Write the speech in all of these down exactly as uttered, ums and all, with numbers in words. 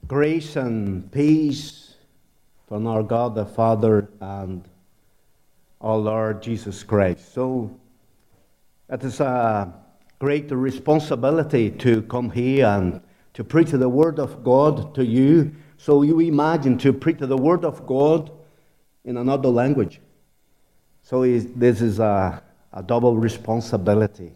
Grace and peace from our God the Father and our Lord Jesus Christ. So it is a great responsibility to come here and to preach the Word of God to you. So you imagine to preach the Word of God in another language. So this is a, a double responsibility.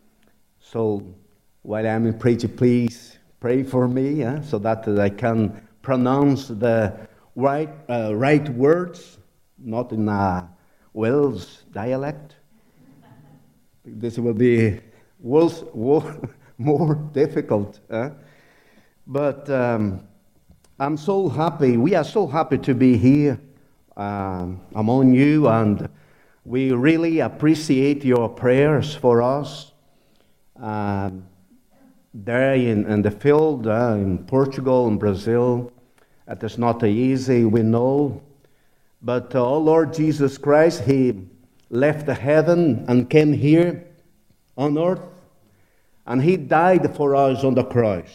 So while I'm preaching, please pray for me, eh, so that I can pronounce the right uh, right words, not in a Welsh dialect. This will be worse, more difficult. Eh? But um, I'm so happy. We are so happy to be here um, among you, and we really appreciate your prayers for us. Um, There in, in the field, uh, in Portugal and Brazil, it is not easy, we know. But uh, our Lord Jesus Christ, He left heaven and came here on earth, and He died for us on the cross.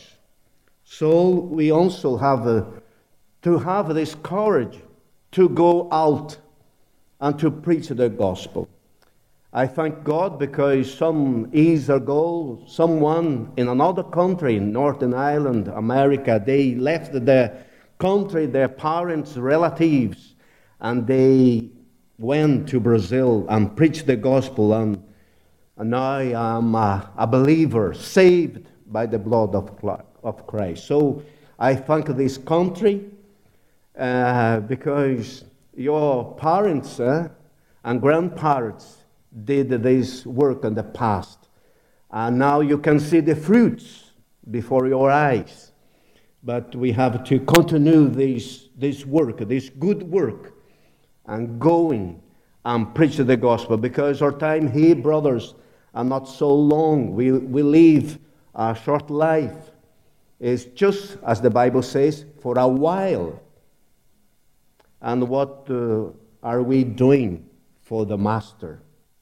So we also have uh, to have this courage to go out and to preach the gospel. I thank God because some years ago, someone in another country, Northern Ireland, America, they left their country, their parents, relatives, and they went to Brazil and preached the gospel. And, and now I'm a, a believer, saved by the blood of, of Christ. So I thank this country uh, because your parents uh, and grandparents did this work in the past. And now you can see the fruits before your eyes. But we have to continue this, this work, this good work, and going and preach the gospel. Because our time here, brothers, are not so long. We, we live a short life. It's just, as the Bible says, for a while. And what uh, are we doing for the Master?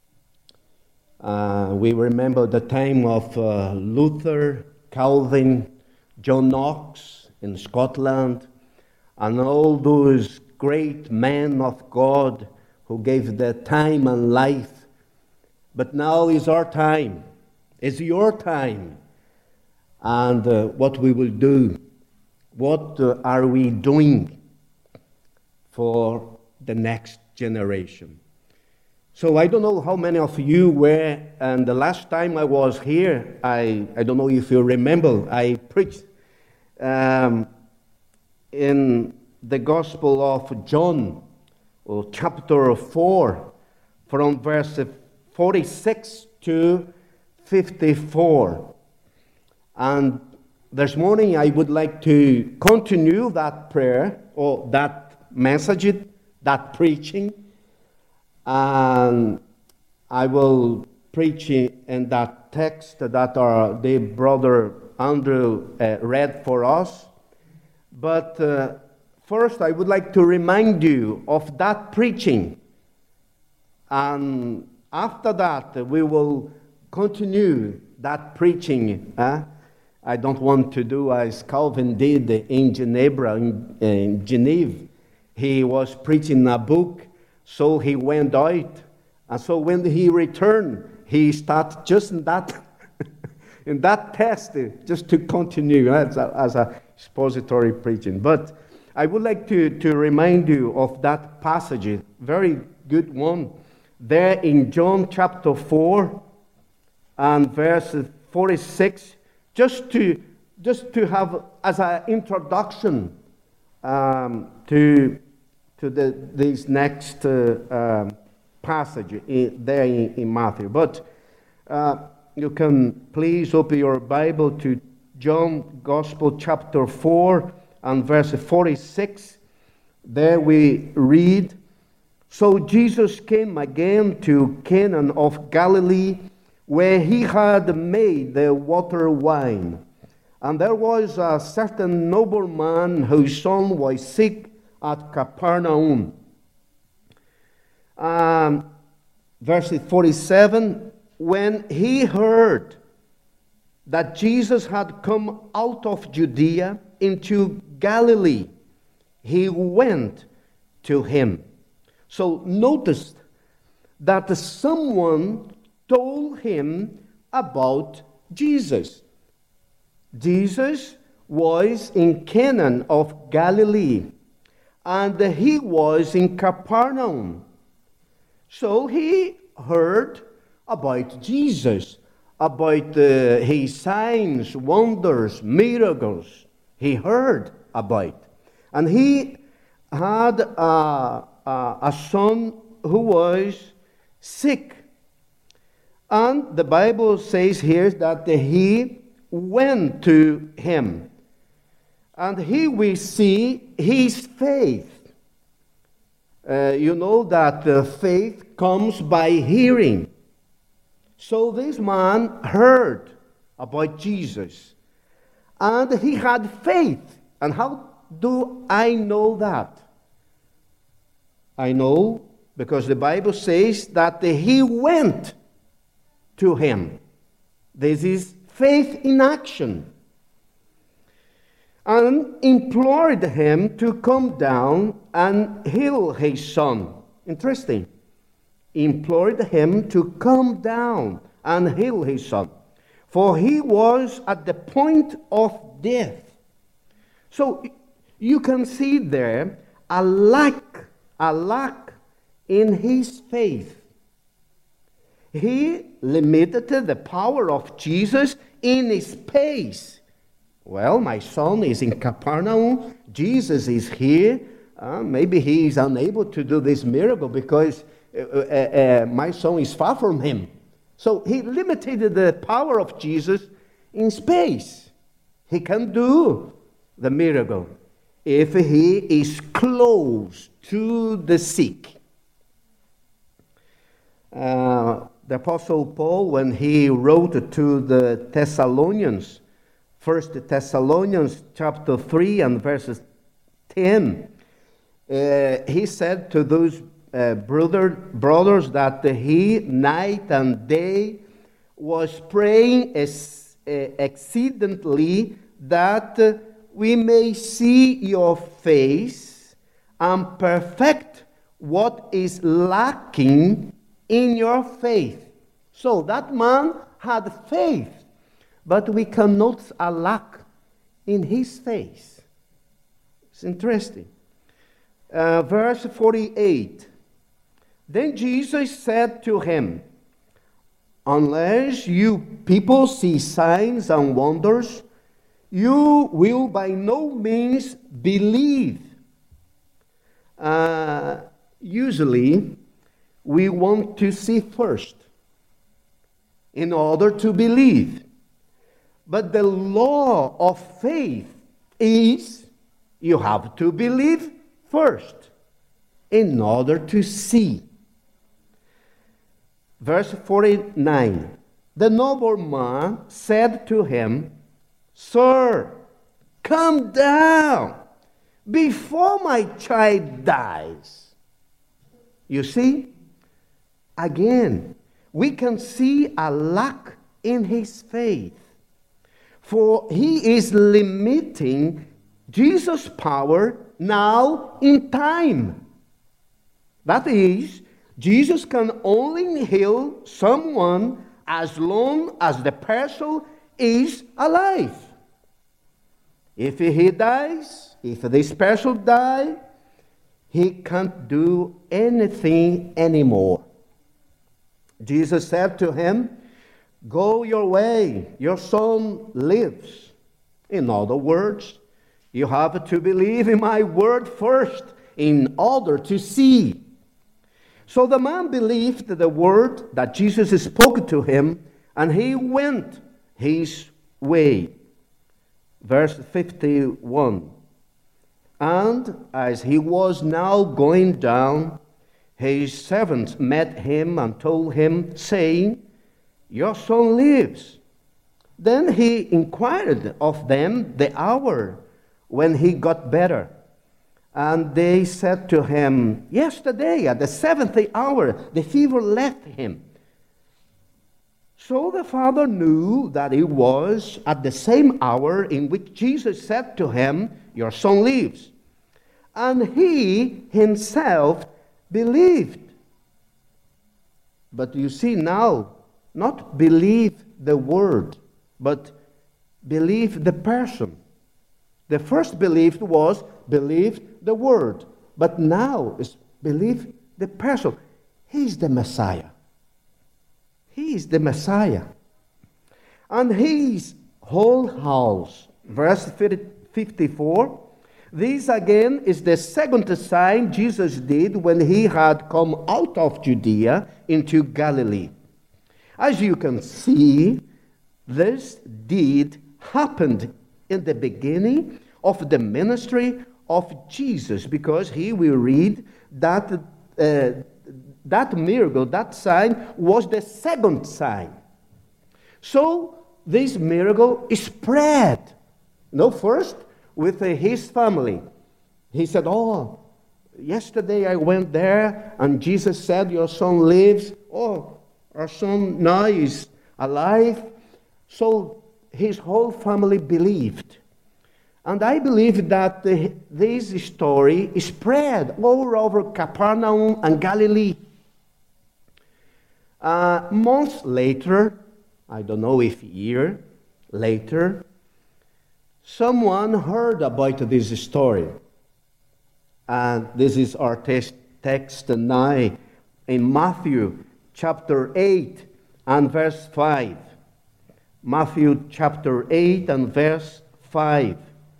Uh, we remember the time of uh, Luther, Calvin, John Knox in Scotland, and all those great men of God who gave their time and life. But now is our time. It's your time. And uh, what we will do, what uh, are we doing for the next generation? So I don't know how many of you were, and the last time I was here, I, I don't know if you remember, I preached um, in the Gospel of John, or chapter four, from verse forty-six to fifty-four. And this morning I would like to continue that prayer, or that message, that preaching. And I will preach in that text that our the brother Andrew uh, read for us. But uh, first, I would like to remind you of that preaching. And after that, we will continue that preaching. Eh? I don't want to do as Calvin did in Geneva. In, in Geneva, he was preaching a book. So he went out, and so when he returned, he started just in that, in that text, just to continue as a, as a expository preaching. But I would like to, to remind you of that passage, very good one, there in John chapter four and verse forty-six, just to just to have as an introduction um, to. to the, this next uh, um, passage in, there in, in Matthew. But uh, you can please open your Bible to John Gospel chapter four and verse forty-six. There we read, "So Jesus came again to Cana of Galilee, where he had made the water wine. And there was a certain nobleman whose son was sick at Capernaum." Um, verse forty-seven, "When he heard that Jesus had come out of Judea into Galilee, he went to him. So notice that someone told him about Jesus. Jesus was in Cana of Galilee, and he was in Capernaum. So he heard about Jesus, about uh, his signs, wonders, miracles. He heard about. And he had a, a, a son who was sick. And the Bible says here that he went to him. And here we see his faith. Uh, you know that uh, faith comes by hearing. So this man heard about Jesus. And he had faith. And how do I know that? I know because the Bible says that he went to him. This is faith in action. And implored him to come down and heal his son. Interesting. Implored him to come down and heal his son, for he was at the point of death. So you can see there a lack, a lack in his faith. He limited the power of Jesus in his pace. Well, my son is in Capernaum. Jesus is here. Uh, maybe he is unable to do this miracle because uh, uh, uh, my son is far from him. So he limited the power of Jesus in space. He can do the miracle if he is close to the sick. Uh, the Apostle Paul, when he wrote to the Thessalonians, First Thessalonians chapter three and verses ten, uh, he said to those uh, brother, brothers that he night and day was praying ex- uh, exceedingly that uh, we may see your face and perfect what is lacking in your faith. So that man had faith, but we can notice a lack in his faith. It's interesting. Uh, verse forty-eight. Then Jesus said to him, unless you people see signs and wonders, you will by no means believe. Uh, usually, we want to see first in order to believe. But the law of faith is you have to believe first in order to see. Verse forty-nine. The nobleman said to him, Sir, come down before my child dies. You see, again, we can see a lack in his faith. For he is limiting Jesus' power now in time. That is, Jesus can only heal someone as long as the person is alive. If he dies, if this person dies, he can't do anything anymore. Jesus said to him, go your way, your son lives. In other words, you have to believe in my word first in order to see. So the man believed the word that Jesus spoke to him, and he went his way. Verse fifty-one. And as he was now going down, his servants met him and told him, saying, your son lives. Then he inquired of them the hour when he got better. And they said to him, yesterday at the seventh hour, the fever left him. So the father knew that it was at the same hour in which Jesus said to him, "Your son lives." And he himself believed. But you see now, not believe the word, but believe the person. The first belief was believe the word, but now is believe the person. He is the Messiah. He is the Messiah. And his whole house, verse fifty-four, this again is the second sign Jesus did when he had come out of Judea into Galilee. As you can see, this deed happened in the beginning of the ministry of Jesus, because here we read that uh, that miracle, that sign, was the second sign. So this miracle spread. You know, first with uh, his family. He said, "Oh, yesterday I went there and Jesus said, 'Your son lives.' Oh, our son now is alive." So his whole family believed. And I believe that the, this story spread all over Capernaum and Galilee. Uh, months later, I don't know if a year later, someone heard about this story. And this is our text, text now in Matthew chapter eight and verse five. Matthew chapter eight and verse five.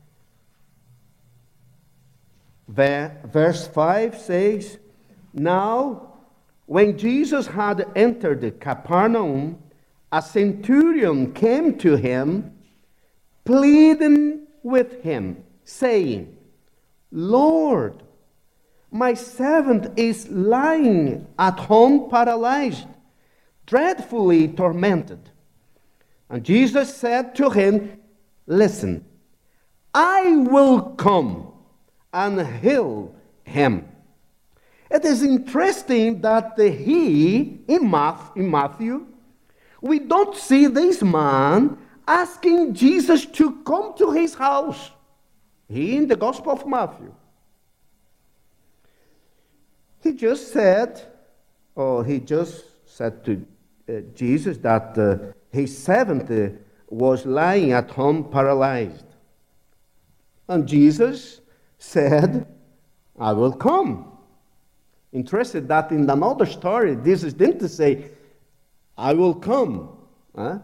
Verse five says, "Now, when Jesus had entered Capernaum, a centurion came to him, pleading with him, saying, 'Lord, my servant is lying at home paralyzed, dreadfully tormented.' And Jesus said to him, 'Listen, I will come and heal him.'" It is interesting that he, in Matthew, we don't see this man asking Jesus to come to his house. He in the Gospel of Matthew. He just said, or he just said to uh, Jesus that uh, his servant uh, was lying at home paralyzed. And Jesus said, "I will come." Interested that in another story, Jesus didn't say, "I will come." Huh?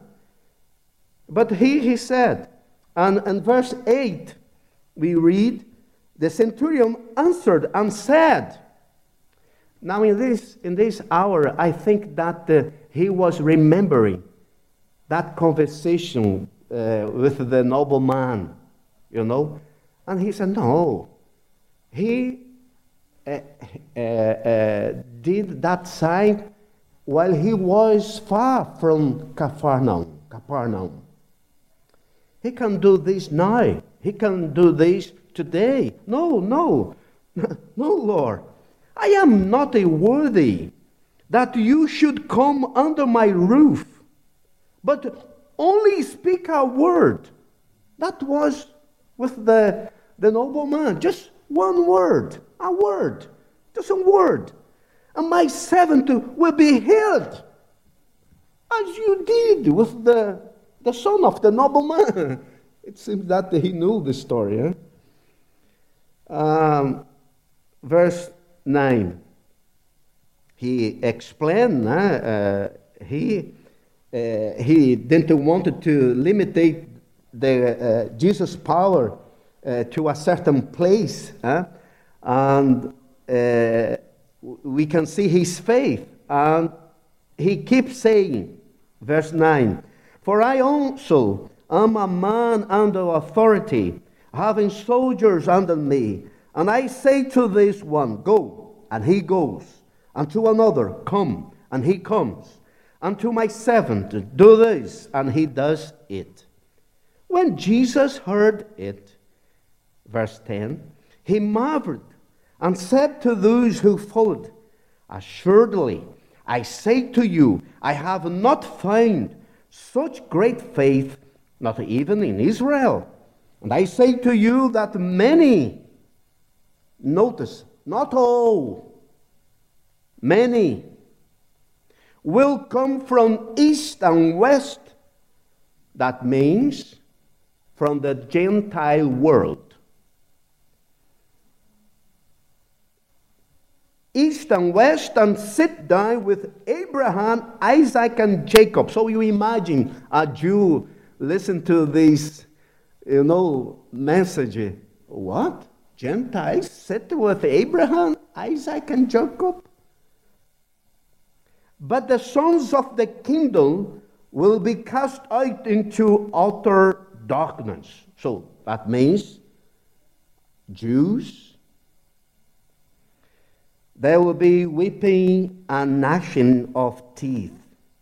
But he, he said, and in verse eight, we read, "The centurion answered and said." Now in this, in this hour, I think that uh, he was remembering that conversation uh, with the nobleman, you know. And he said, no, he uh, uh, uh, did that sign while he was far from Capernaum. Capernaum. He can do this now. He can do this today. No, no, no, Lord. I am not a worthy that you should come under my roof, but only speak a word. That was with the, the nobleman. Just one word, a word, just a word. And my servant will be healed, as you did with the, the son of the nobleman. It seems that he knew the story. Huh? Um, verse nine. He explained, uh, uh, he, uh, he didn't want to limit the, uh, Jesus' power uh, to a certain place. Uh, and uh, we can see his faith. And he keeps saying, verse nine, "For I also am a man under authority, having soldiers under me. And I say to this one, go, and he goes. And to another, come, and he comes. And to my servant, do this, and he does it." When Jesus heard it, verse ten, he marveled and said to those who followed, "Assuredly, I say to you, I have not found such great faith, not even in Israel. And I say to you that many, notice, not all, many, will come from east and west. That means from the Gentile world. East and west, and sit down with Abraham, Isaac, and Jacob. So you imagine a Jew listen to this, you know, message. What? Gentiles sit with Abraham, Isaac, and Jacob? But the sons of the kingdom will be cast out into utter darkness. So that means Jews. There will be weeping and gnashing of teeth.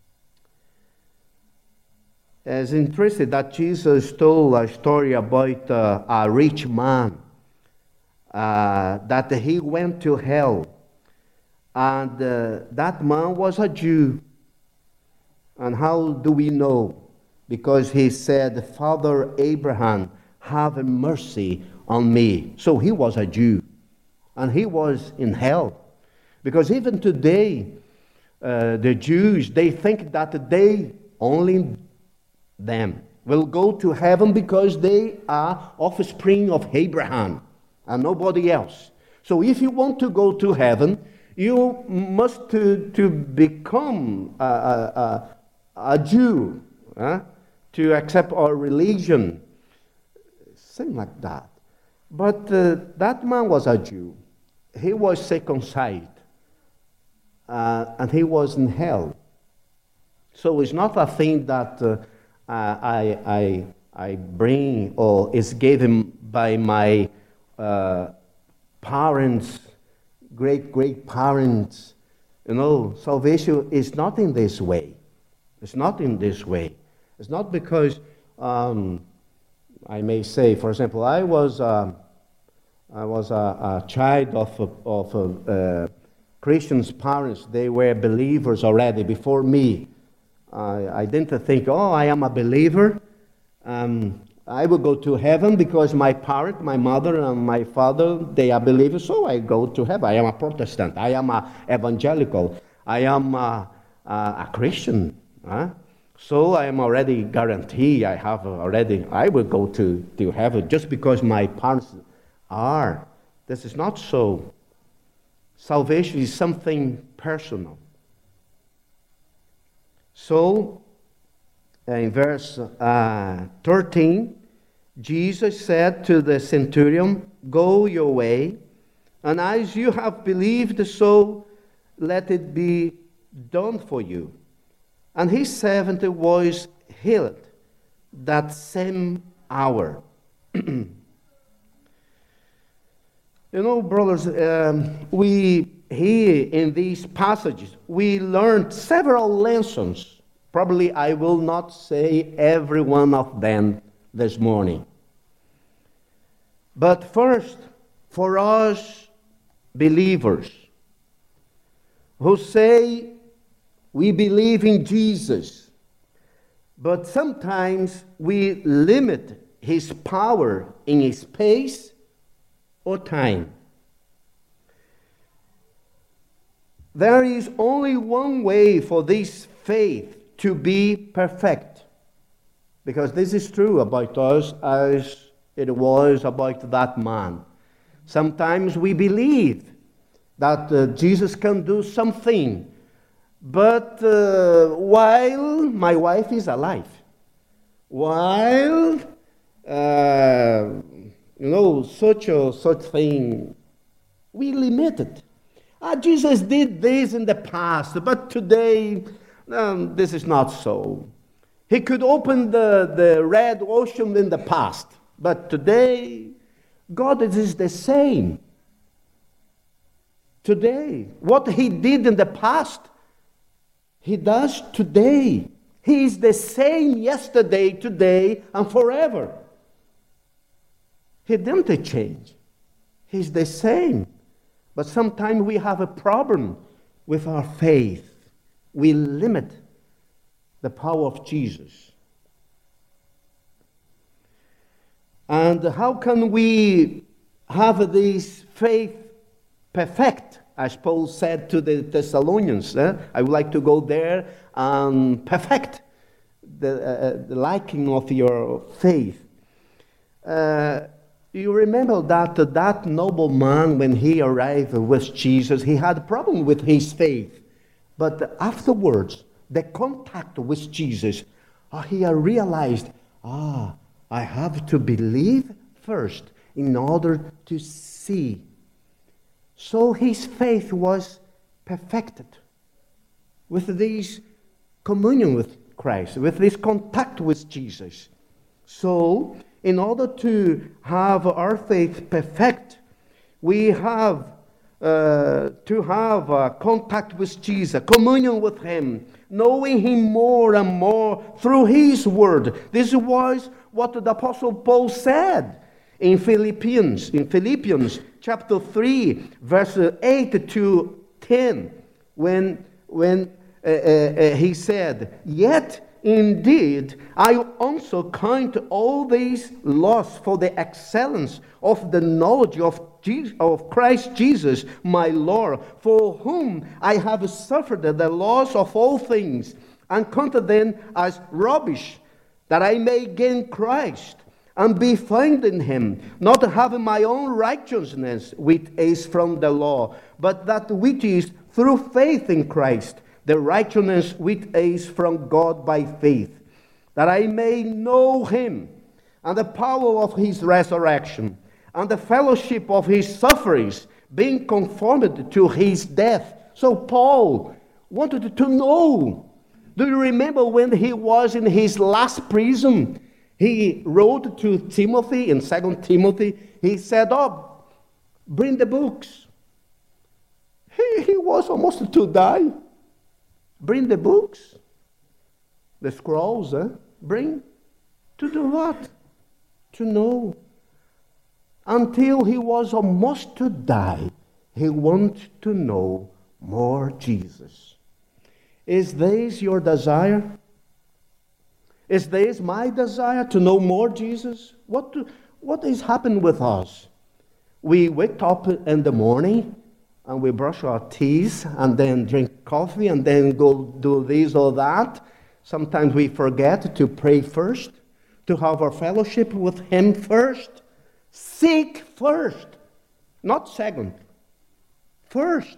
It's interesting that Jesus told a story about uh, a rich man, uh, that he went to hell. And uh, that man was a Jew. And how do we know? Because he said, Father Abraham, have mercy on me. So he was a Jew. And he was in hell. Because even today, uh, the Jews, they think that they, only them, will go to heaven because they are offspring of Abraham and nobody else. So if you want to go to heaven, you must to, to become a, a, a Jew, uh, to accept our religion. Something like that. But uh, that man was a Jew. He was circumcised. Uh, and he was in hell. So it's not a thing that uh, I, I, I bring or is given by my uh, parents, great great parents. You know, salvation is not in this way. It's not in this way. It's not because um, I may say, for example, I was uh, I was a, a child of a, of a, uh, Christians' parents. They were believers already before me. I, I didn't think, oh, I am a believer. Um, I will go to heaven because my parent, my mother, and my father, they are believers, so I go to heaven. I am a Protestant. I am a evangelical. I am a, a, a Christian. Huh? So I am already guaranteed. I have already. I will go to, to heaven just because my parents are. This is not so. Salvation is something personal. So, in verse uh, thirteen, Jesus said to the centurion, go your way, and as you have believed, so let it be done for you. And his servant was healed that same hour. You know, brothers, um, we here in these passages, we learned several lessons. Probably I will not say every one of them this morning. But first, for us believers who say we believe in Jesus, but sometimes we limit his power in his space or time. There is only one way for this faith to be perfect. Because this is true about us as it was about that man. Sometimes we believe that uh, Jesus can do something, but uh, while my wife is alive, while uh, you know, such a such thing, we limit it. Ah, Jesus did this in the past, but today, um, this is not so. He could open the, the Red Ocean in the past, but today, God is the same. Today, what he did in the past, he does today. He is the same yesterday, today, and forever. He didn't change. He's the same. But sometimes we have a problem with our faith. we limit the power of Jesus. And how can we have this faith perfect, as Paul said to the Thessalonians? Eh? I would like to go there and perfect the, uh, the liking of your faith. Uh, you remember that uh, that nobleman, when he arrived with Jesus, he had a problem with his faith. But afterwards, the contact with Jesus, uh, he realized, ah, I have to believe first in order to see. So his faith was perfected with this communion with Christ, with this contact with Jesus. So, in order to have our faith perfect, we have uh, to have uh, contact with Jesus, communion with Him, knowing Him more and more through His Word. This was what the Apostle Paul said in Philippians, in Philippians chapter three, verses eight to ten, when, when uh, uh, uh, he said, "Yet indeed I also count all these loss for the excellence of the knowledge of Jesus, of Christ Jesus my Lord, for whom I have suffered the loss of all things, and count them as rubbish, that I may gain Christ, and be found in Him, not having my own righteousness which is from the law, but that which is through faith in Christ, the righteousness which is from God by faith, that I may know Him, and the power of His resurrection, and the fellowship of His sufferings, being conformed to His death." So Paul wanted to know. Do you remember when he was in his last prison? He wrote to Timothy in Second Timothy. He said, "Oh, bring the books." He, he was almost to die. Bring the books, the scrolls, eh? Bring. To do what? To know. Until he was almost to die, he wanted to know more Jesus. Is this your desire? Is this my desire, to know more Jesus? What, do, what is happening with us? We wake up in the morning and we brush our teeth and then drink coffee and then go do this or that. Sometimes we forget to pray first, to have our fellowship with Him first. Seek first, not second, first.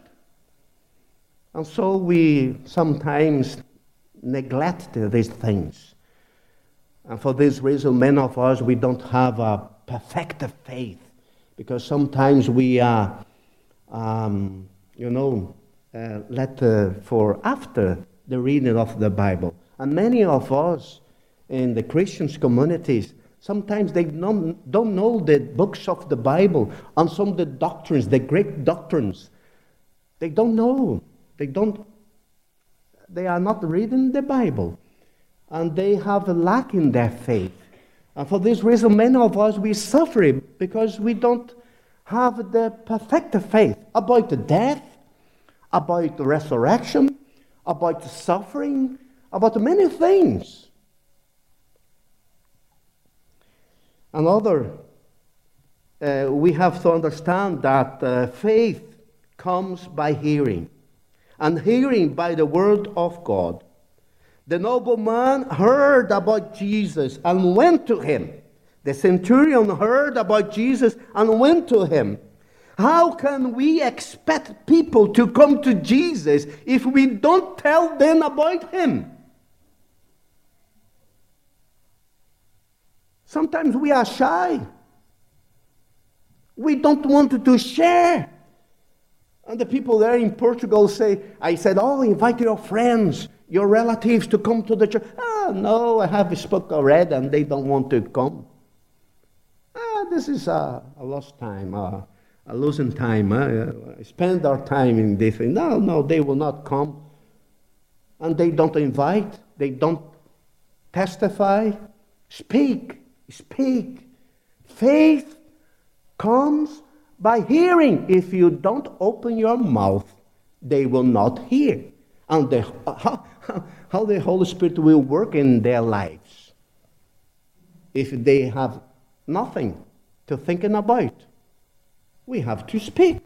And so we sometimes neglect these things. And for this reason, many of us, we don't have a perfected faith, because sometimes we are, um, you know, uh, let uh, for after the reading of the Bible. And many of us in the Christian communities, sometimes they don't, don't know the books of the Bible and some of the doctrines, the great doctrines. They don't know. They don't. They are not reading the Bible. And they have a lack in their faith. And for this reason, many of us, we suffer because we don't have the perfect faith about the death, about the resurrection, about the suffering, about many things. Another, uh, we have to understand that uh, faith comes by hearing, and hearing by the word of God. The nobleman heard about Jesus and went to Him. The centurion heard about Jesus and went to Him. How can we expect people to come to Jesus if we don't tell them about Him? Sometimes we are shy. We don't want to share. And the people there in Portugal say, I said, "Oh, invite your friends, your relatives to come to the church." "Ah, no, I have spoken already and they don't want to come." Ah, this is a, a lost time, a, a losing time. Uh, spend our time in this thing. No, no, they will not come. And they don't invite, they don't testify. Speak, speak. Faith comes by hearing. If you don't open your mouth, they will not hear. And the, how, how the Holy Spirit will work in their lives if they have nothing to thinking about. We have to speak.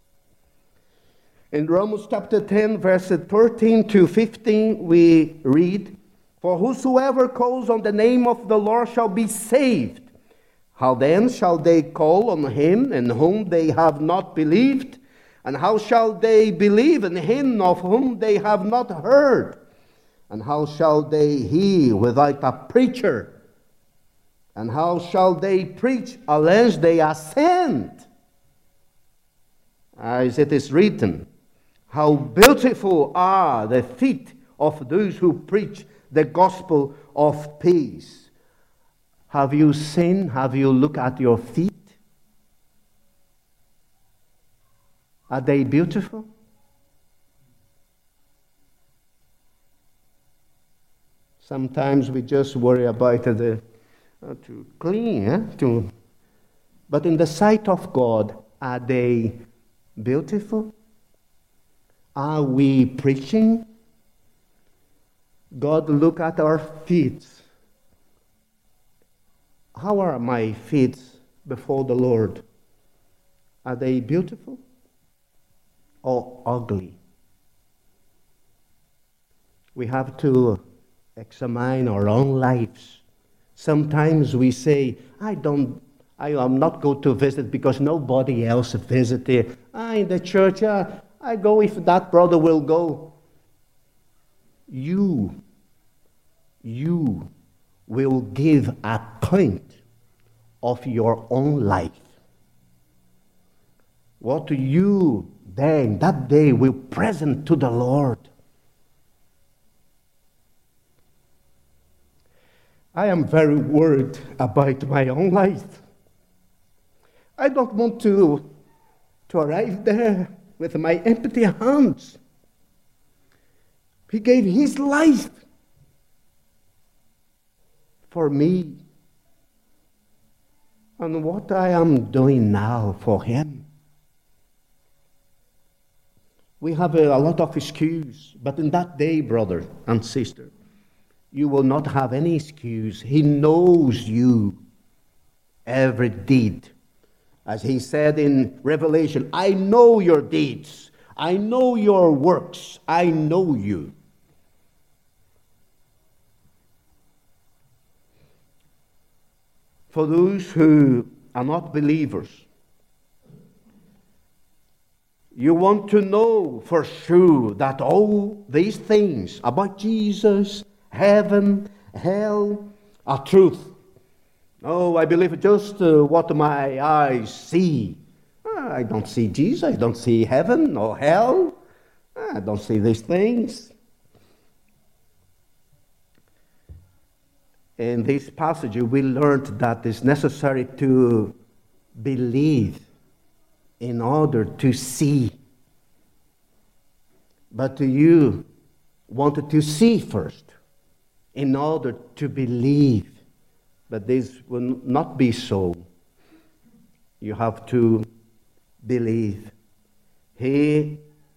In Romans chapter ten, verses thirteen to fifteen, we read, "For whosoever calls on the name of the Lord shall be saved. How then shall they call on him in whom they have not believed? And how shall they believe in him of whom they have not heard? And how shall they hear without a preacher? And how shall they preach unless they are sent? As it is written, how beautiful are the feet of those who preach the gospel of peace." Have you seen, have you looked at your feet? Are they beautiful? Sometimes we just worry about the uh, to clean, eh? to, but in the sight of God, are they beautiful? Are we preaching? God, look at our feet. How are my feet before the Lord? Are they beautiful or ugly? We have to examine our own lives. Sometimes we say, I don't, I am not going to visit because nobody else visited. Ah, in the church, ah, I go if that brother will go. You, you will give account of your own life. What you then, that day, will present to the Lord. I am very worried about my own life. I don't want to, to arrive there with my empty hands. He gave his life for me. And what I am doing now for him. We have a, a lot of excuse, but in that day, brother and sister, you will not have any excuse. He knows you, every deed. As he said in Revelation, I know your deeds. I know your works. I know you. For those who are not believers, you want to know for sure that all these things about Jesus, heaven, hell, are truth. No, I believe just uh, what my eyes see. I don't see Jesus, I don't see heaven or hell. I don't see these things. In this passage, we learned that it's necessary to believe in order to see. But you wanted to see first in order to believe. But this will not be so. You have to believe. Here,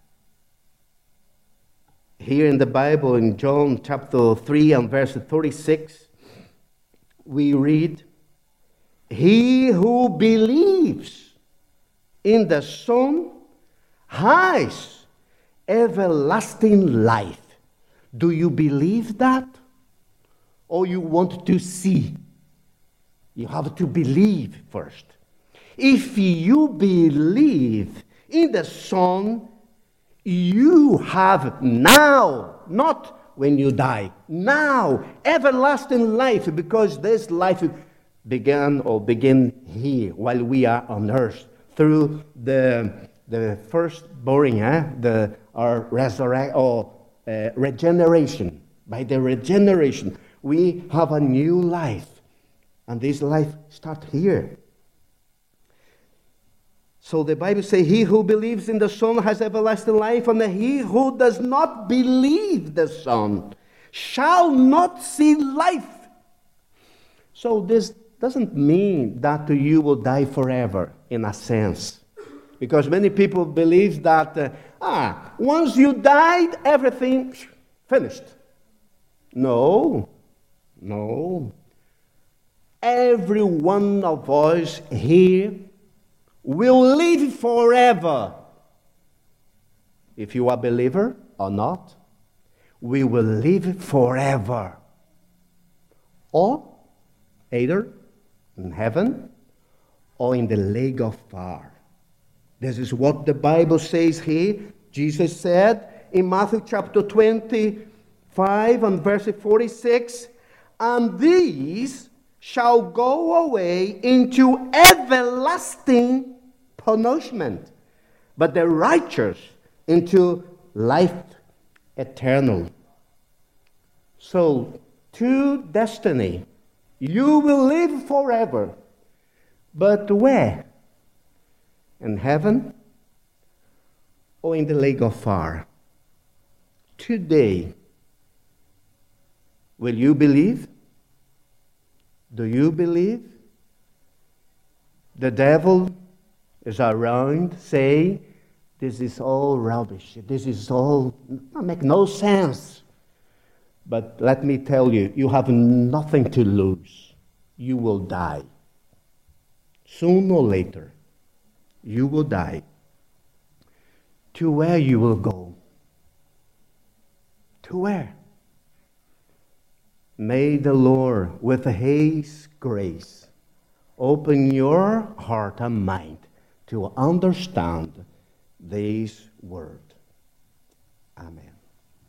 here in the Bible, in John chapter three and verse thirty-six, we read, he who believes in the Son has everlasting life. Do you believe that? Or you want to see? You have to believe first. If you believe in the Son, you have now, not when you die, now, everlasting life, because this life began or begin here while we are on earth through the the first born, eh? the our resurrection or uh, regeneration. By the regeneration, we have a new life, and this life starts here. So the Bible says, he who believes in the Son has everlasting life, and he who does not believe the Son shall not see life. So this doesn't mean that you will die forever, in a sense. Because many people believe that, uh, ah, once you died, everything finished. No, no. Every one of us here will live forever. If you are a believer or not, we will live forever. Or either in heaven or in the lake of fire. This is what the Bible says here. Jesus said in Matthew chapter twenty-five and verse forty-six, and these shall go away into everlasting punishment, but the righteous into life eternal. So, to destiny, you will live forever. But where? In heaven or in the lake of fire? Today, will you believe? Do you believe? The devil is around saying, this is all rubbish. This is all, it makes no sense. But let me tell you, you have nothing to lose. You will die. Sooner or later, you will die. To where you will go? To where? May the Lord, with His grace, open your heart and mind to understand this word. Amen.